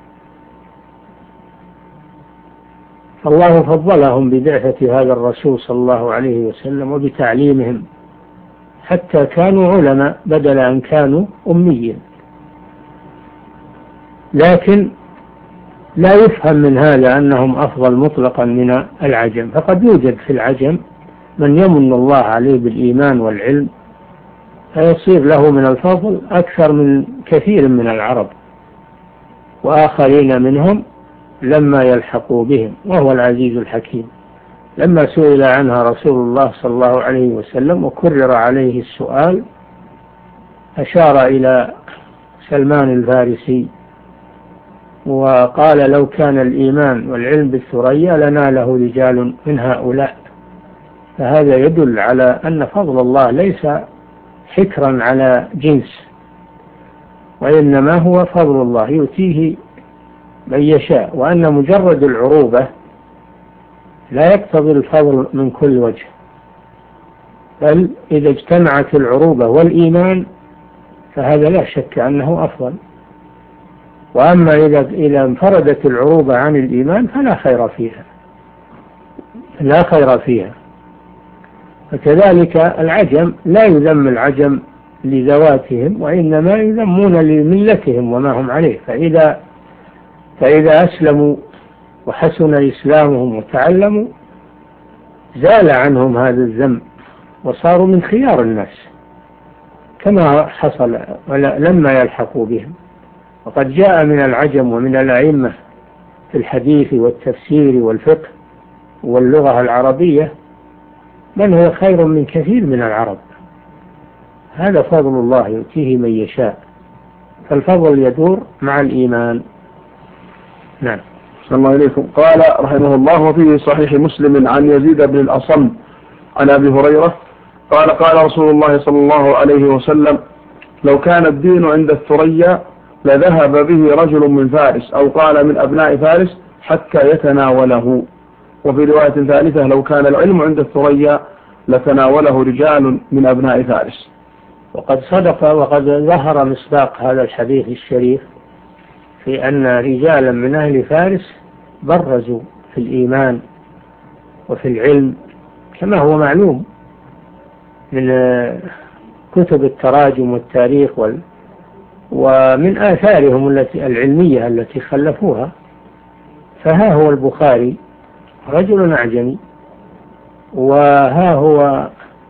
فالله فضلهم ببعثة هذا الرسول صلى الله عليه وسلم وبتعليمهم حتى كانوا علماء بدل أن كانوا أميين. لكن لا يفهم من هذا أنهم أفضل مطلقا من العجم، فقد يوجد في العجم من يمن الله عليه بالإيمان والعلم فيصير له من الفضل أكثر من كثير من العرب، وآخرين منهم لما يلحقوا بهم، وهو العزيز الحكيم. لما سئل عنها رسول الله صلى الله عليه وسلم وكرر عليه السؤال أشار إلى سلمان الفارسي وقال لو كان الإيمان والعلم بالثريا لناله رجال من هؤلاء. فهذا يدل على أن فضل الله ليس حكرا على جنس، وإنما هو فضل الله يؤتيه من يشاء، وأن مجرد العروبة لا يقتضي الفضل من كل وجه، بل إذا اجتمعت العروبة والإيمان فهذا لا شك أنه أفضل. وأما إذا انفردت العروبة عن الإيمان فلا خير فيها، لا خير فيها. فكذلك العجم لا يذم العجم لذواتهم، وإنما يذمون لملتهم وما هم عليه. فإذا أسلموا وحسن إسلامهم وتعلموا زال عنهم هذا الذم وصاروا من خيار الناس كما حصل لما يلحقوا بهم. وقد جاء من العجم ومن الأئمة في الحديث والتفسير والفقه واللغة العربية من هو خير من كثير من العرب. هذا فضل الله يؤتيه من يشاء، فالفضل يدور مع الإيمان. نعم. صلى الله عليكم. قال رحمه الله: وفيه صحيح مسلم عن يزيد بن الأصم عن أبي هريرة قال: قال رسول الله صلى الله عليه وسلم: لو كان الدين عند الثريا لذهب به رجل من فارس، أو قال من أبناء فارس، حتى يتناوله. وفي رواية ثالثة: لو كان العلم عند الثريا لتناوله رجال من أبناء فارس. وقد صدق وقد ظهر مصداق هذا الحديث الشريف في أن رجالا من أهل فارس برزوا في الإيمان وفي العلم كما هو معلوم من كتب التراجم والتاريخ ومن آثارهم العلمية التي خلفوها. فها هو البخاري رجل أعجمي، وها هو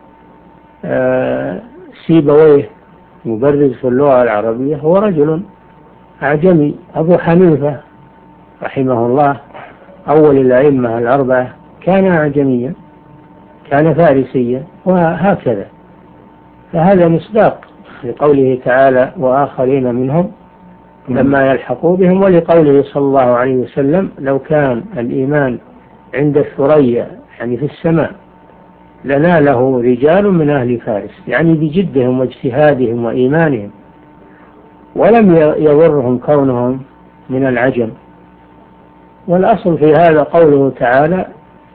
سيبويه مبرز في اللغة العربية هو رجل أعجمي. أبو حنيفة رحمه الله أول الأئمة الأربعة كان أعجميا، كان فارسيا، وهكذا. فهذا مصداق لقوله تعالى: وآخرين منهم لما يلحقوا بهم، ولقوله صلى الله عليه وسلم: لو كان الإيمان عند الثريا يعني في السماء لناله رجال من أهل فارس، يعني بجدهم واجتهادهم وإيمانهم، ولم يضرهم كونهم من العجم. والأصل في هذا قوله تعالى: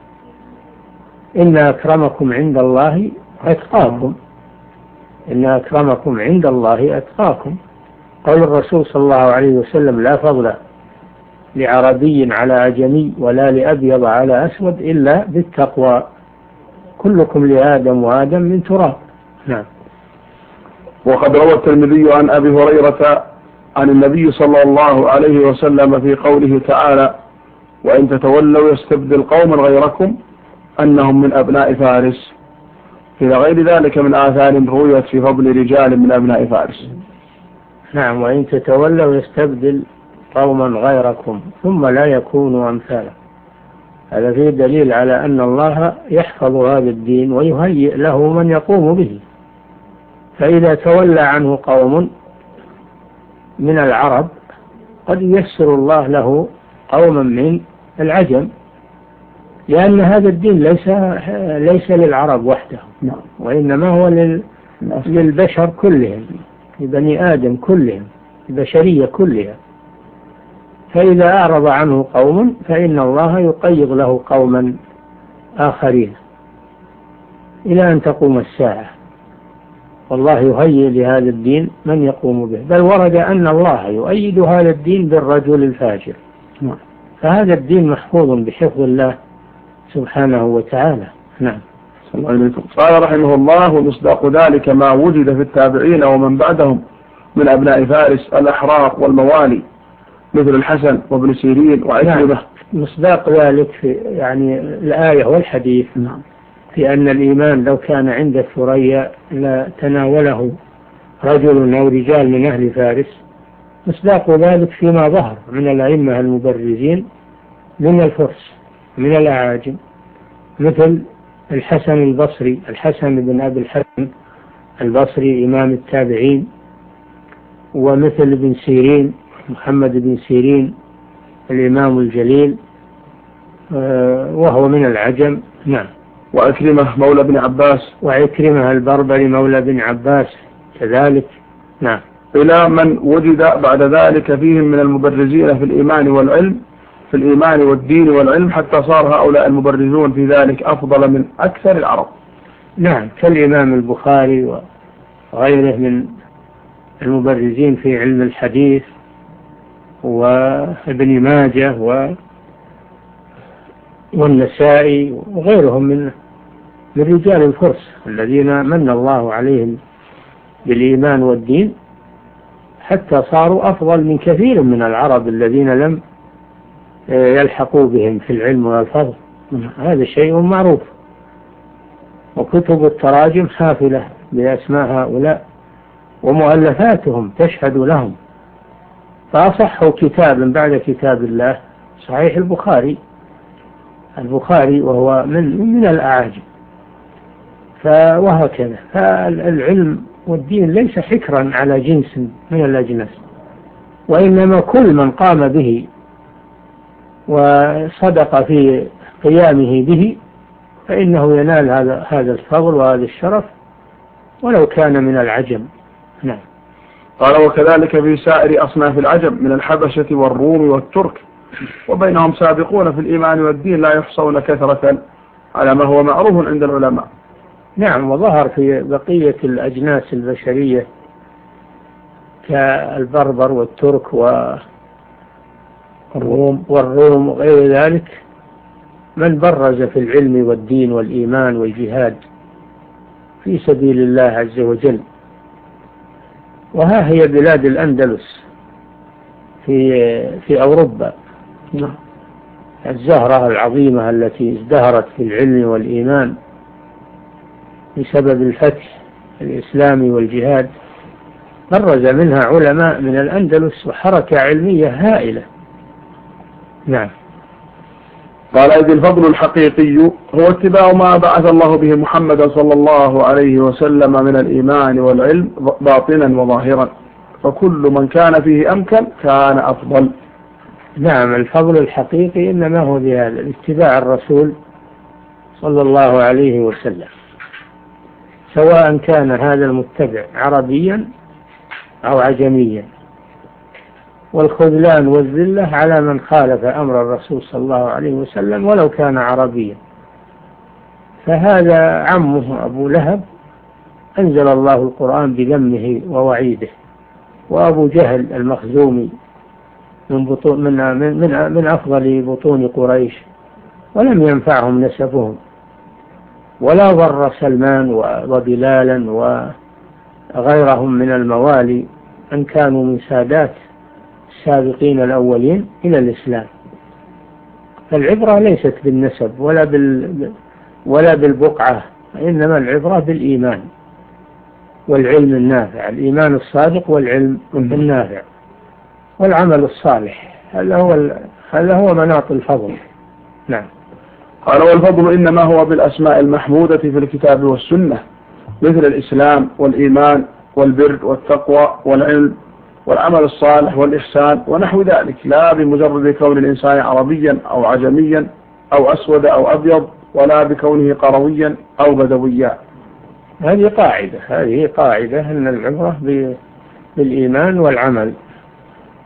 إن أكرمكم عند الله أتقاكم، إن أكرمكم عند الله أتقاكم. قول الرسول صلى الله عليه وسلم: لا فضل لعربي على عجمي ولا لأبيض على أسود إلا بالتقوى، كلكم لآدم وآدم من تراب. نعم. وقد روى الترمذي عن أبي هريرة عن النبي صلى الله عليه وسلم في قوله تعالى: وإن تتولوا يستبدل قوما غيركم أنهم من أبناء فارس، إلى غير ذلك من آثار رويت في فضل رجال من أبناء فارس. نعم. وإن تتولوا يستبدل قوما غيركم ثم لا يكونوا أمثالا. هذا فيه دليل على أن الله يحفظ هذا الدين ويهيئ له من يقوم به. فإذا تولى عنه قوم من العرب قد ييسر الله له قوما من العجم، لأن هذا الدين ليس للعرب وحدهم، وإنما هو للبشر كلهم، لبني آدم كلهم، البشرية كلها. فإذا أعرض عنه قوم فإن الله يقيض له قوما آخرين إلى أن تقوم الساعة، والله يهيئ لهذا الدين من يقوم به، بل ورد أن الله يؤيد هذا الدين بالرجل الفاجر. فهذا الدين محفوظ بحفظ الله سبحانه وتعالى. نعم. قال رحمه الله: ومصداق ذلك ما وجد في التابعين ومن بعدهم من أبناء فارس الأحرار والموالي مثل الحسن وابن سيرين وعكرمة. مصداق ذلك في يعني الآية والحديث في أن الإيمان لو كان عند الثريا لتناوله رجل أو رجال من أهل فارس. مصداق ذلك فيما ظهر من الأئمة المبرزين من الفرس من الأعاجم، مثل الحسن البصري، الحسن بن أبي الحسن البصري إمام التابعين، ومثل ابن سيرين محمد بن سيرين الإمام الجليل وهو من العجم. نعم. وعكرمة مولى بن عباس، وعكرمة البربري مولى بن عباس كذلك. نعم. إلى من وجد بعد ذلك فيهم من المبرزين في الإيمان والعلم، في الإيمان والدين والعلم، حتى صار هؤلاء المبرزون في ذلك أفضل من أكثر العرب. نعم، كالإمام البخاري وغيره من المبرزين في علم الحديث، وابن ماجه والنسائي وغيرهم من رجال الفرس الذين من الله عليهم بالإيمان والدين، حتى صاروا أفضل من كثير من العرب الذين لم يلحقوا بهم في العلم والفضل. هذا شيء معروف، وكتب التراجم حافلة بأسماء هؤلاء ومؤلفاتهم تشهد لهم. فأصح كتاب بعد كتاب الله صحيح البخاري وهو من الأعاجم. وهكذا، فالعلم والدين ليس حكرا على جنس من الأجناس، وإنما كل من قام به وصدق في قيامه به فإنه ينال هذا الفضل وهذا الشرف ولو كان من العجم. نعم. قال: وكذلك في سائر أصناف العجم من الحبشة والروم والترك، وبينهم سابقون في الإيمان والدين لا يحصون كثرة على ما هو معروف عند العلماء. نعم. وظهر في بقية الأجناس البشرية كالبربر والترك والروم وغير ذلك من برز في العلم والدين والإيمان والجهاد في سبيل الله عز وجل. وها هي بلاد الأندلس في أوروبا، الزهرة العظيمة التي ازدهرت في العلم والإيمان بسبب الفتح الإسلامي والجهاد، برز منها علماء من الأندلس وحركة علمية هائلة. نعم. قال: إذ الفضل الحقيقي هو اتباع ما بعث الله به محمدا صلى الله عليه وسلم من الإيمان والعلم باطنا وظاهرا، فكل من كان فيه أمكن كان أفضل. نعم. الفضل الحقيقي إنما هو بهذا اتباع الرسول صلى الله عليه وسلم، سواء كان هذا المتبع عربيا أو عجميا، والخذلان والذلة على من خالف أمر الرسول صلى الله عليه وسلم ولو كان عربيا. فهذا عمه أبو لهب أنزل الله القرآن بذمه ووعيده، وأبو جهل المخزومي من أفضل بطون قريش ولم ينفعهم نسبهم، ولا ضر سلمان وبلالا وغيرهم من الموالي أن كانوا من سادات السابقين الأولين إلى الإسلام. فالعبرة ليست بالنسب ولا بالبقعة، إنما العبرة بالإيمان والعلم النافع، الإيمان الصادق والعلم النافع والعمل الصالح. هذا هو مناط الفضل. نعم. قال: والفضل إنما هو بالأسماء المحمودة في الكتاب والسنة، مثل الإسلام والإيمان والبر والتقوى والعلم والعمل الصالح والإحسان ونحو ذلك، لا بمجرد كون الإنسان عربيا أو عجميا أو أسود أو أبيض، ولا بكونه قرويا أو بدويا. هذه قاعدة أن العبرة بالإيمان والعمل.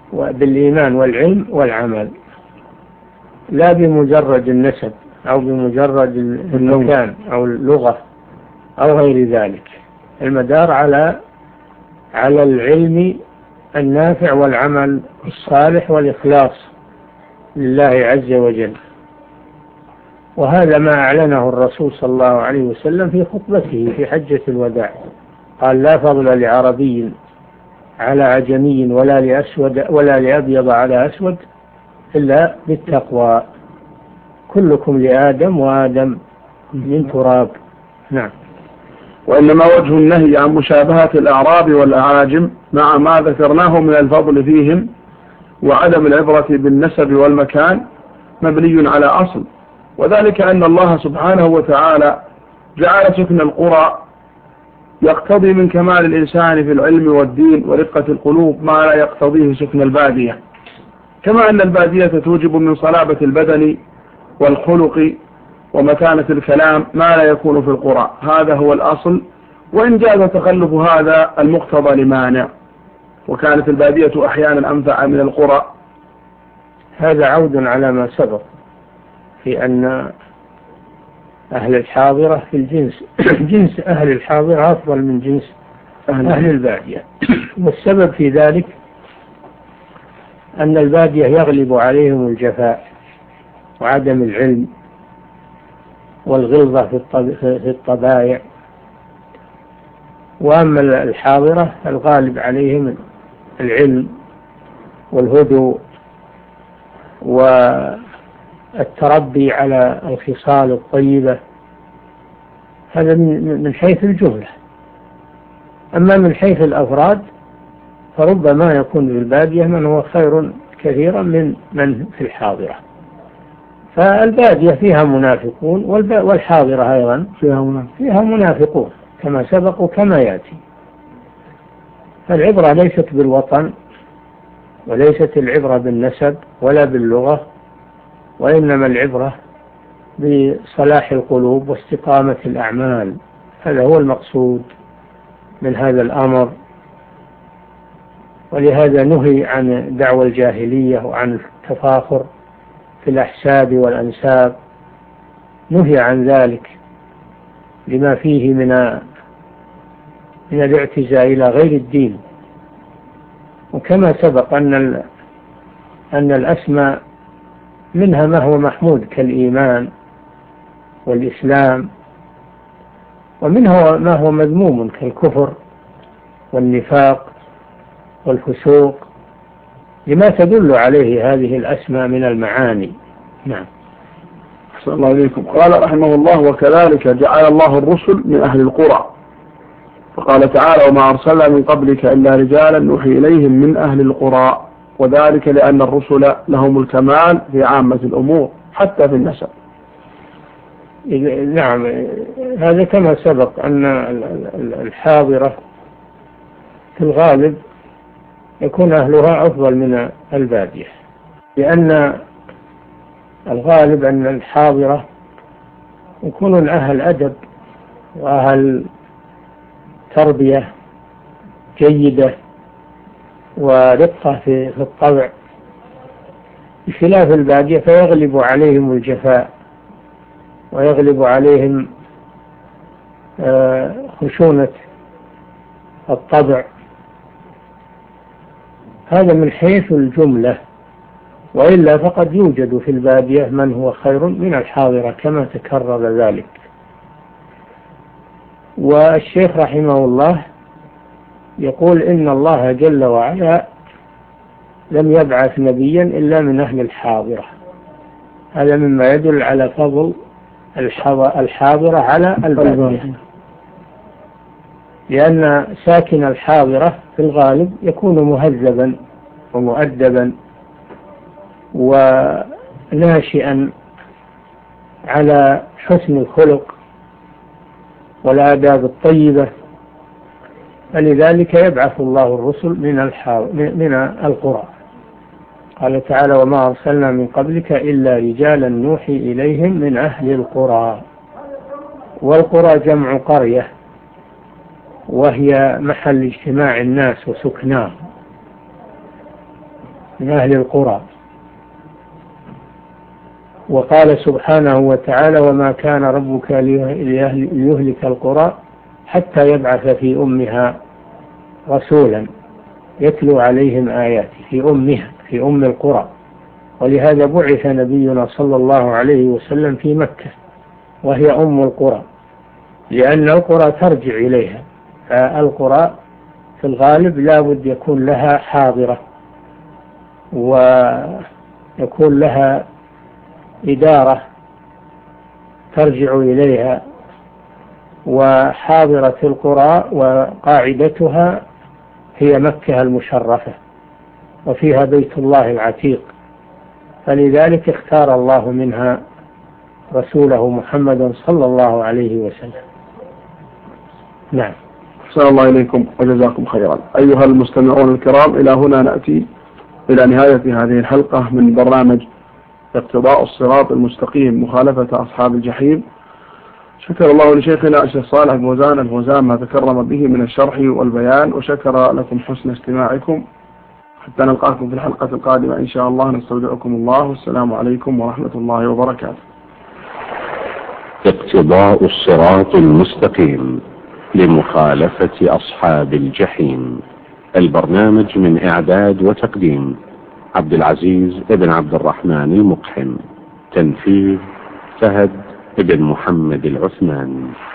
بالإيمان والعلم والعمل، لا بمجرد النسب أو بمجرد المكان أو اللغة أو غير ذلك. المدار على العلم النافع والعمل الصالح والإخلاص لله عز وجل. وهذا ما أعلنه الرسول صلى الله عليه وسلم في خطبته في حجة الوداع، قال: لا فضل لعربي على عجمي ولا لأبيض على أسود إلا بالتقوى، كلكم لآدم وآدم من تراب. نعم. وإنما وجه النهي عن مشابهة الأعراب والأعاجم مع ما ذكرناه من الفضل فيهم وعدم العبرة بالنسب والمكان مبني على أصل، وذلك أن الله سبحانه وتعالى جعل سكن القرى يقتضي من كمال الإنسان في العلم والدين ورقة القلوب ما لا يقتضيه سكن البادية، كما أن البادية توجب من صلابة البدن والخلق ومتانة الكلام ما لا يكون في القرى. هذا هو الأصل، وإن جاز تخلف هذا المقتضى لمانع، وكانت البادية أحيانا أنفع من القرى. هذا عود على ما سبق في أن أهل الحاضرة في الجنس جنس أهل الحاضرة أفضل من جنس أهل البادية، والسبب في ذلك أن البادية يغلب عليهم الجفاء وعدم العلم والغلظة في الطبائع، وأما الحاضرة الغالب عليهم العلم والهدوء والتربي على الخصال الطيبة. هذا من حيث الجملة. أما من حيث الأفراد فربما يكون في البادية من هو خير كثيرا من في الحاضرة. فالبادية فيها منافقون والحاضرة أيضا فيها منافقون كما سبق وكما يأتي. فالعبرة ليست بالوطن وليست العبرة بالنسب ولا باللغة، وإنما العبرة بصلاح القلوب واستقامة الأعمال. هذا هو المقصود من هذا الأمر، ولهذا نهي عن دعوى الجاهلية وعن التفاخر في الأحساب والأنساب، نهي عن ذلك لما فيه من الاعتزاء إلى غير الدين. وكما سبق أن الأسماء منها ما هو محمود كالإيمان والإسلام، ومنها ما هو مذموم كالكفر والنفاق والفسوق، لما تدل عليه هذه الأسماء من المعاني. نعم. أحسن الله إليكم. قال رحمه الله: وكذلك جعل الله الرسل من أهل القرى، فقال تعالى: وما أرسلنا من قبلك إلا رجالا نوحي إليهم من أهل القرى، وذلك لأن الرسل لهم الكمال في عامة الأمور حتى في النسب. نعم، هذا كما سبق أن الحاضرة في الغالب يكون أهلها أفضل من البادية، لأن الغالب أن الحاضرة يكونون أهل أدب وأهل تربية جيدة ورقة في الطبع، بخلاف البادية فيغلب عليهم الجفاء ويغلب عليهم خشونة الطبع. هذا من حيث الجملة، وإلا فقد يوجد في البادية من هو خير من الحاضرة كما تكرر ذلك. والشيخ رحمه الله يقول: إن الله جل وعلا لم يبعث نبيا إلا من أهل الحاضرة. هذا مما يدل على فضل الحاضرة على البادية، لأن ساكن الحاضرة في الغالب يكون مهذبا ومؤدبا وناشئا على حسن الخلق والآداب الطيبة، فلذلك يبعث الله الرسل من القرى. قال تعالى: وما أرسلنا من قبلك إلا رجالا نوحي إليهم من أهل القرى. والقرى جمع قرية، وهي محل اجتماع الناس وسكناه. من أهل القرى. وقال سبحانه وتعالى وما كان ربك ليهلك القرى حتى يبعث في أمها رسولا يتلو عليهم آياته، في أم القرى. ولهذا بعث نبينا صلى الله عليه وسلم في مكة وهي أم القرى، لأن القرى ترجع إليها. فالقرى في الغالب لا بد يكون لها حاضرة ويكون لها إدارة ترجع إليها. وحاضرة القرى وقاعدتها هي مكة المشرفة وفيها بيت الله العتيق، فلذلك اختار الله منها رسوله محمد صلى الله عليه وسلم. نعم. أحسن الله إليكم وجزاكم خيرا. أيها المستمعون الكرام، إلى هنا نأتي إلى نهاية هذه الحلقة من برنامج اقتضاء الصراط المستقيم مخالفة أصحاب الجحيم. شكر الله لشيخنا الشيخ صالح فوزان الفوزان ما تكرم به من الشرح والبيان، وشكر لكم حسن استماعكم. حتى نلقاكم في الحلقة القادمة إن شاء الله، نستودعكم الله، والسلام عليكم ورحمة الله وبركاته. اقتضاء الصراط المستقيم لمخالفة أصحاب الجحيم. البرنامج من إعداد وتقديم عبد العزيز ابن عبد الرحمن المقحم. تنفيذ فهد ابن محمد العثمان.